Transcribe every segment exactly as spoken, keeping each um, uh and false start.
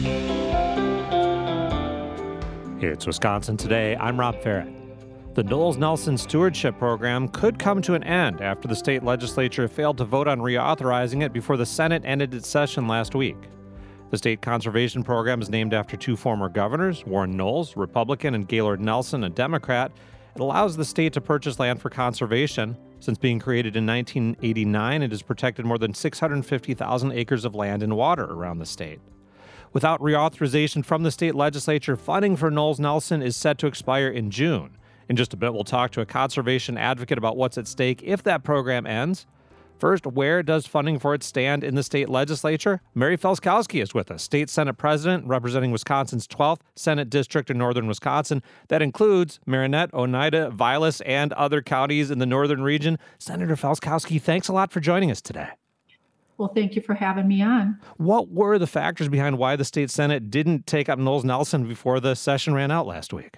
It's Wisconsin Today. I'm Rob Farrett. The Knowles Nelson Stewardship Program could come to an end after the state legislature failed to vote on reauthorizing it before the Senate ended its session last week. The state conservation program is named after two former governors, Warren Knowles, Republican, and Gaylord Nelson, a Democrat. It allows the state to purchase land for conservation. Since being created in nineteen eighty-nine, it has protected more than six hundred fifty thousand acres of land and water around the state. Without reauthorization from the state legislature, funding for Knowles Nelson is set to expire in June. In just a bit, we'll talk to a conservation advocate about what's at stake if that program ends. First, where does funding for it stand in the state legislature? Mary Felskowski is with us, state Senate president representing Wisconsin's twelfth Senate district in northern Wisconsin. That includes Marinette, Oneida, Vilas, and other counties in the northern region. Senator Felskowski, thanks a lot for joining us today. Well, thank you for having me on. What were the factors behind why the state Senate didn't take up Knowles Nelson before the session ran out last week?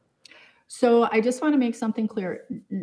So I just want to make something clear.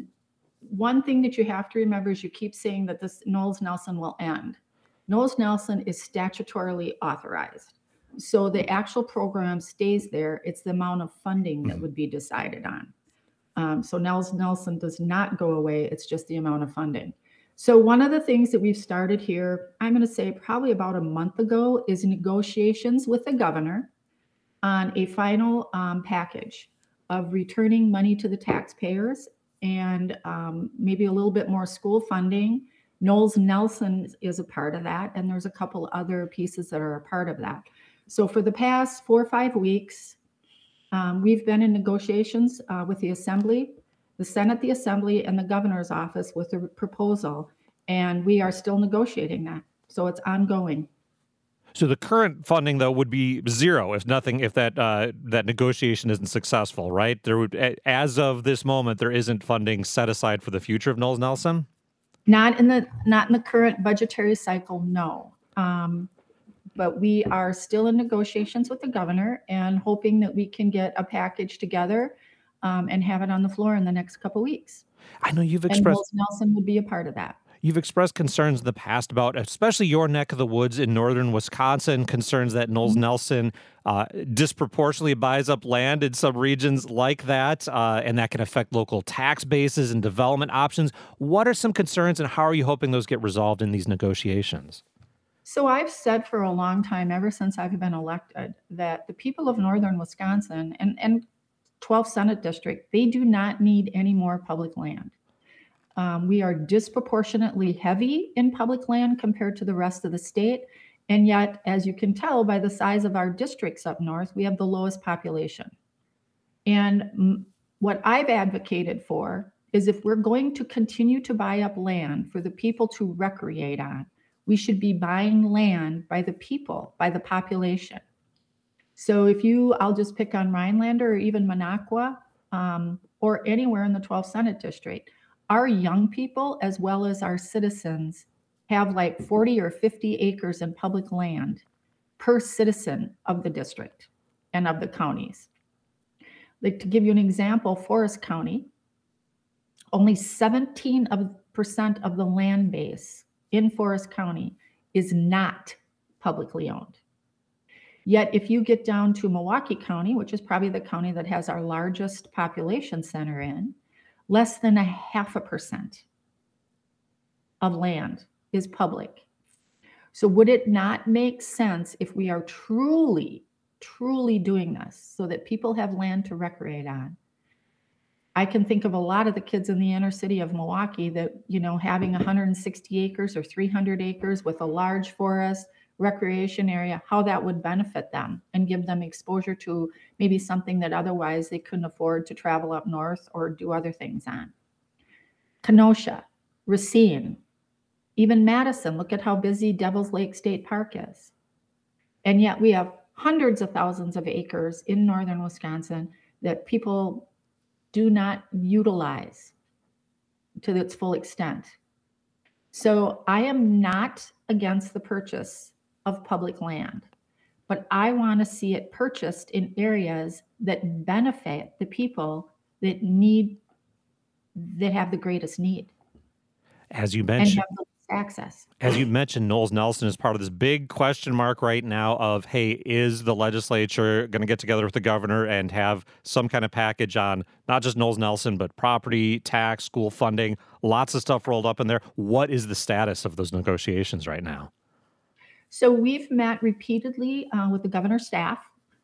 One thing that you have to remember is you keep saying that this Knowles Nelson will end. Knowles Nelson is statutorily authorized. So the actual program stays there. It's the amount of funding that would be decided on. Um, so Knowles Nelson does not go away. It's just the amount of funding. So one of the things that we've started here, I'm going to say probably about a month ago, is negotiations with the governor on a final um, package of returning money to the taxpayers and um, maybe a little bit more school funding. Knowles Nelson is a part of that, and there's a couple other pieces that are a part of that. So for the past four or five weeks, um, we've been in negotiations uh, with the Assembly, the Senate, the Assembly, and the governor's office with a proposal, and we are still negotiating that. So it's ongoing. So the current funding, though, would be zero if nothing, if that uh, that negotiation isn't successful, right? There would, as of this moment, there isn't funding set aside for the future of Knowles Nelson. Not in the not in the current budgetary cycle, no. Um, but we are still in negotiations with the governor and hoping that we can get a package together um, and have it on the floor in the next couple weeks. I know you've And expressed Knowles Nelson would be a part of that. You've expressed concerns in the past about, especially your neck of the woods in northern Wisconsin, concerns that Knowles Mm-hmm. Nelson uh, disproportionately buys up land in some regions like that, uh, and that can affect local tax bases and development options. What are some concerns, and how are you hoping those get resolved in these negotiations? So I've said for a long time, ever since I've been elected, that the people of northern Wisconsin and, and twelfth Senate District, they do not need any more public land. Um, we are disproportionately heavy in public land compared to the rest of the state. And yet, as you can tell by the size of our districts up north, we have the lowest population. And m- what I've advocated for is if we're going to continue to buy up land for the people to recreate on, we should be buying land by the people, by the population. So if you, I'll just pick on Rhinelander or even Minocqua um, or anywhere in the twelfth Senate District, our young people, as well as our citizens, have like forty or fifty acres in public land per citizen of the district and of the counties. Like, to give you an example, Forest County, only seventeen percent of the land base in Forest County is not publicly owned. Yet if you get down to Milwaukee County, which is probably the county that has our largest population center in, less than a half a percent of land is public. So would it not make sense if we are truly, truly doing this so that people have land to recreate on? I can think of a lot of the kids in the inner city of Milwaukee that, you know, having one hundred sixty acres or three hundred acres with a large forest, recreation area, how that would benefit them and give them exposure to maybe something that otherwise they couldn't afford to travel up north or do other things on. Kenosha, Racine, even Madison, look at how busy Devil's Lake State Park is. And yet we have hundreds of thousands of acres in northern Wisconsin that people do not utilize to its full extent. So I am not against the purchase of public land, but I want to see it purchased in areas that benefit the people that need, that have the greatest need. As you And mentioned, have the access. As you mentioned, Knowles Nelson is part of this big question mark right now of, hey, is the legislature going to get together with the governor and have some kind of package on not just Knowles Nelson, but property, tax, school funding, lots of stuff rolled up in there. What is the status of those negotiations right now? So we've met repeatedly uh, with the governor's staff,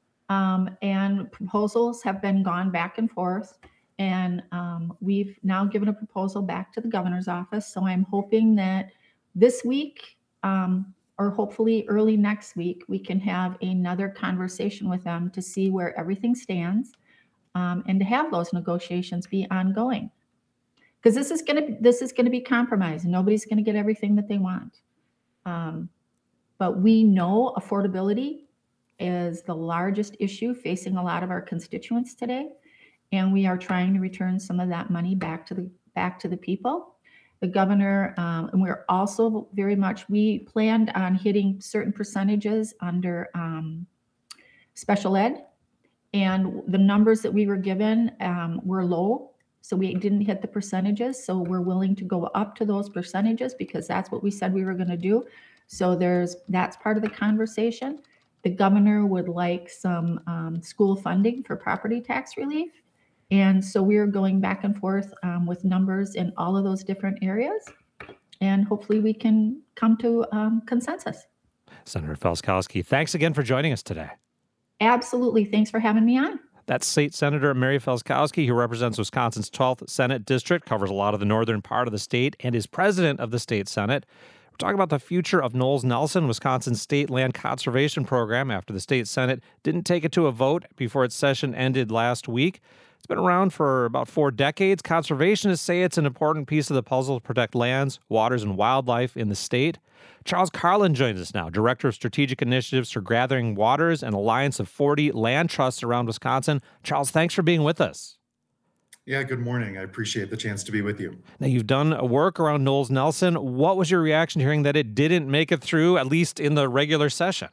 um, and proposals have been gone back and forth. And um, we've now given a proposal back to the governor's office. So I'm hoping that this week, um, or hopefully early next week, we can have another conversation with them to see where everything stands, um, and to have those negotiations be ongoing. Because this is going to this is going to be compromised. Nobody's going to get everything that they want. Um, but we know affordability is the largest issue facing a lot of our constituents today, and we are trying to return some of that money back to the back to the people. The governor, um, and we're also very much, we planned on hitting certain percentages under um, special ed, and the numbers that we were given um, were low, so we didn't hit the percentages. So we're willing to go up to those percentages because that's what we said we were going to do. So there's that's part of the conversation. The governor would like some um, school funding for property tax relief. And so we're going back and forth um, with numbers in all of those different areas. And hopefully we can come to um, consensus. Senator Felskowski, thanks again for joining us today. Absolutely. Thanks for having me on. That's State Senator Mary Felskowski, who represents Wisconsin's twelfth Senate District, covers a lot of the northern part of the state, and is president of the state Senate. We're talking about the future of Knowles Nelson, Wisconsin's state land conservation program, after the state Senate didn't take it to a vote before its session ended last week. It's been around for about four decades. Conservationists say it's an important piece of the puzzle to protect lands, waters, and wildlife in the state. Charles Carlin joins us now, Director of Strategic Initiatives for Gathering Waters and Alliance of forty Land Trusts around Wisconsin. Charles, thanks for being with us. Yeah, good morning. I appreciate the chance to be with you. Now, you've done a work around Knowles Nelson. What was your reaction to hearing that it didn't make it through, at least in the regular session?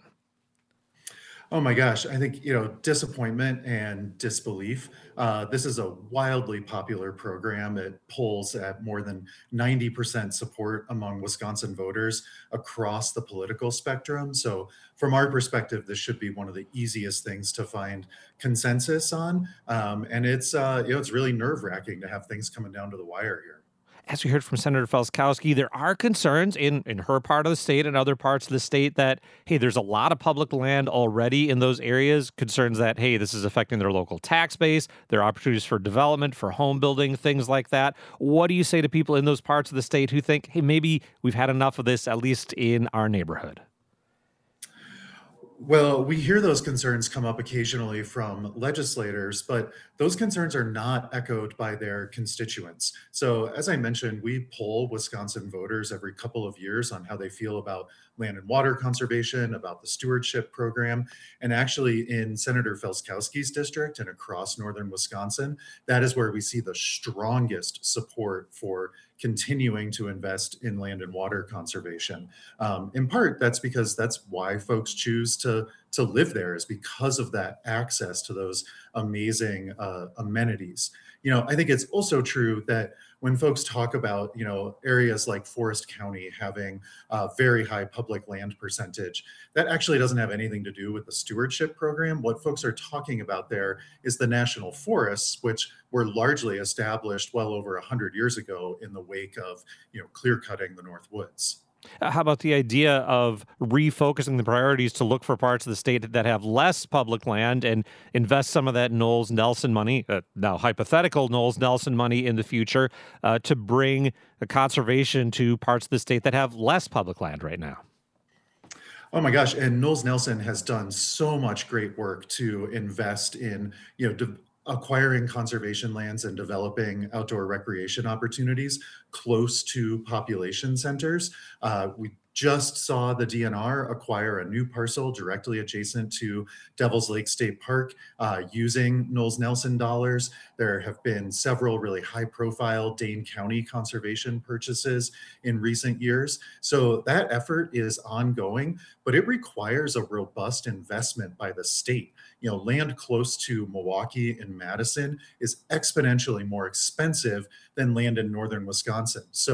Oh my gosh, I think, you know, disappointment and disbelief. Uh, this is a wildly popular program. It polls at more than ninety percent support among Wisconsin voters across the political spectrum. So from our perspective, this should be one of the easiest things to find consensus on. Um, and it's, uh, you know, it's really nerve-wracking to have things coming down to the wire here. As we heard from Senator Felskowski, there are concerns in, in her part of the state and other parts of the state that, hey, there's a lot of public land already in those areas, concerns that, hey, this is affecting their local tax base, their opportunities for development, for home building, things like that. What do you say to people in those parts of the state who think, hey, maybe we've had enough of this, at least in our neighborhood? Well, we hear those concerns come up occasionally from legislators, but those concerns are not echoed by their constituents. So, as I mentioned, we poll Wisconsin voters every couple of years on how they feel about land and water conservation, about the stewardship program. And actually, in Senator Felskowski's district and across northern Wisconsin, that is where we see the strongest support for continuing to invest in land and water conservation. Um, in part, that's because that's why folks choose to, to live there, is because of that access to those amazing uh, amenities. You know, I think it's also true that when folks talk about, you know, areas like Forest County having a very high public land percentage, that actually doesn't have anything to do with the stewardship program. What folks are talking about there is the national forests, which were largely established well over one hundred years ago in the wake of, you know, clear cutting the North Woods. Uh, How about the idea of refocusing the priorities to look for parts of the state that have less public land and invest some of that Knowles Nelson money, uh, now hypothetical Knowles Nelson money in the future, uh, to bring the conservation to parts of the state that have less public land right now? Oh my gosh, and Knowles Nelson has done so much great work to invest in, you know, de- acquiring conservation lands and developing outdoor recreation opportunities close to population centers. Uh, we just saw the D N R acquire a new parcel directly adjacent to Devil's Lake State Park uh, using Knowles Nelson dollars. There have been several really high profile Dane County conservation purchases in recent years. So that effort is ongoing, but it requires a robust investment by the state. You know, land close to Milwaukee and Madison is exponentially more expensive than land in northern Wisconsin. So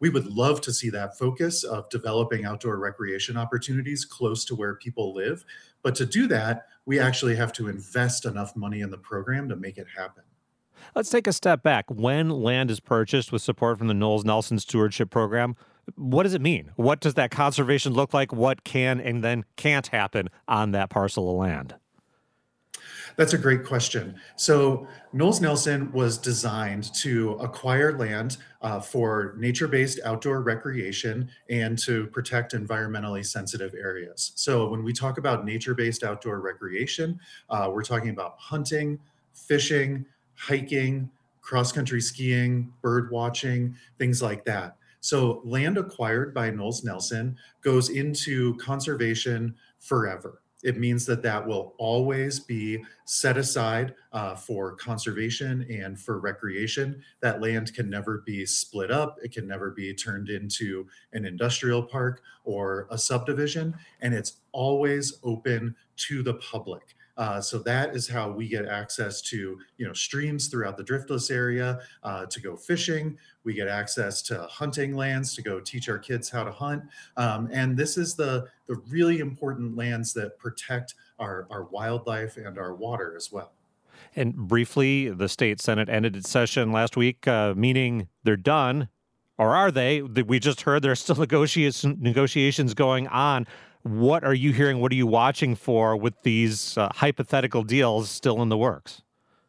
We would love to see that focus of developing outdoor recreation opportunities close to where people live. But to do that, we actually have to invest enough money in the program to make it happen. Let's take a step back. When land is purchased with support from the Knowles Nelson Stewardship Program, what does it mean? What does that conservation look like? What can and then can't happen on that parcel of land? That's a great question. So Knowles Nelson was designed to acquire land uh, for nature-based outdoor recreation and to protect environmentally sensitive areas. So when we talk about nature-based outdoor recreation, uh, we're talking about hunting, fishing, hiking, cross-country skiing, bird watching, things like that. So land acquired by Knowles Nelson goes into conservation forever. It means that that will always be set aside uh, for conservation and for recreation. That land can never be split up. It can never be turned into an industrial park or a subdivision, and it's always open to the public. Uh, so that is how we get access to, you know, streams throughout the Driftless area uh, to go fishing. We get access to hunting lands to go teach our kids how to hunt. Um, and this is the, the really important lands that protect our, our wildlife and our water as well. And briefly, the state Senate ended its session last week, uh, meaning they're done. Or are they? We just heard there's still negotiations negotiations going on. What are you hearing? What are you watching for with these uh, hypothetical deals still in the works?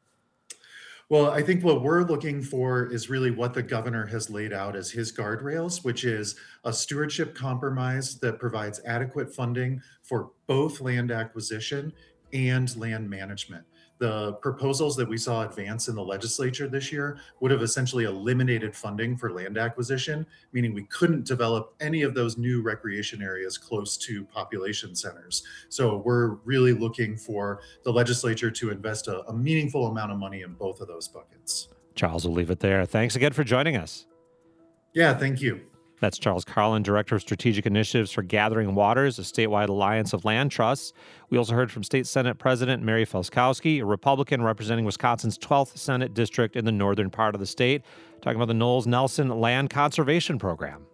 Well, I think what we're looking for is really what the governor has laid out as his guardrails, which is a stewardship compromise that provides adequate funding for both land acquisition and land management. The proposals that we saw advance in the legislature this year would have essentially eliminated funding for land acquisition, meaning we couldn't develop any of those new recreation areas close to population centers. So we're really looking for the legislature to invest a, a meaningful amount of money in both of those buckets. Charles, will leave it there. Thanks again for joining us. Yeah, thank you. That's Charles Carlin, Director of Strategic Initiatives for Gathering Waters, a statewide alliance of land trusts. We also heard from State Senate President Mary Felskowski, a Republican representing Wisconsin's twelfth Senate District in the northern part of the state, talking about the Knowles Nelson Land Conservation Program.